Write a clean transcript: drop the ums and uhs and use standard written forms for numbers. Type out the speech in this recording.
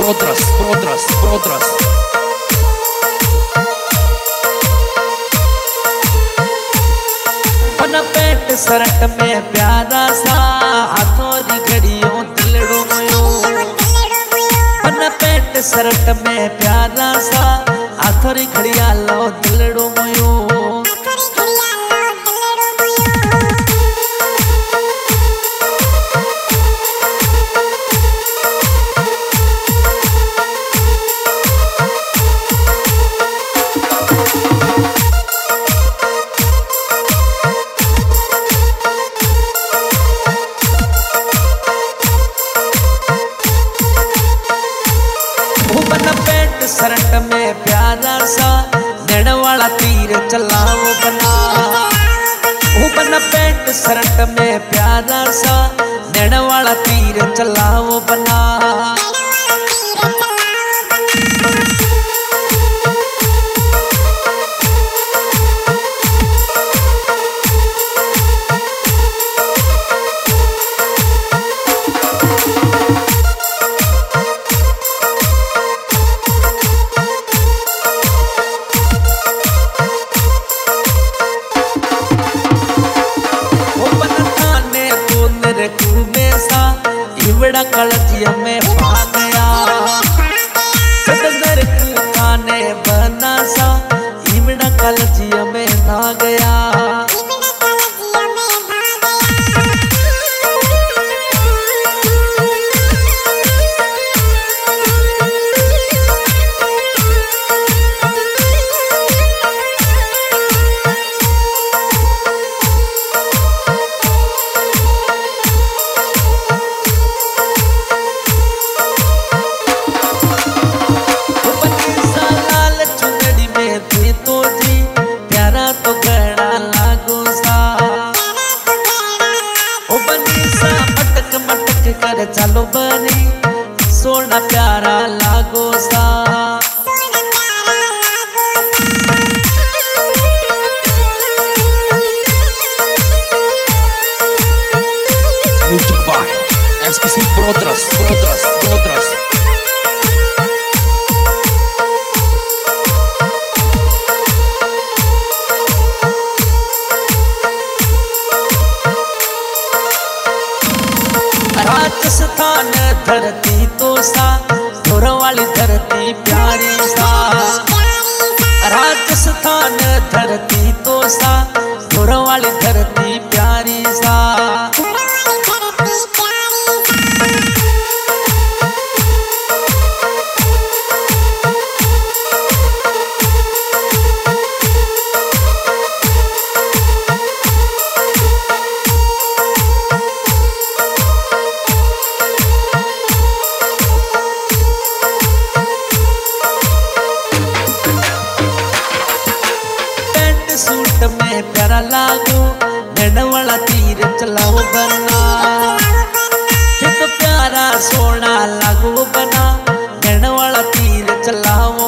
Protras. बना पेट shirt में प्यारा सा हाथों री घड़ियों दिलड़ो मोयो। बना पेट शर्ट में प्यारा सा हाथों री घड़िया लो दिलड़ो मोयो। शर्ट में प्यारा सा नेड़ वाला तीर चलाओ बना। बना पेंट शर्ट में प्यारा सा नेड़ वाला तीर चलाओ बना। इवड़ा कलजिया में पा गया सदर खाने बना सा इवड़ा कलजिया में ना गया। कर चलो बनी सोना प्यारा लागो सा। Music by SPC Protras. Rajasthan धरती तो सा धुर वाली धरती प्यारी सा। राजस्थान धरती तो सा धुर वाली धरती प्यारी सा। सूट में प्यारा लागो नेड़ वाला तीर चलाओ बना। तो प्यारा सोना लागो बना नेड़ वाला तीर चलाओ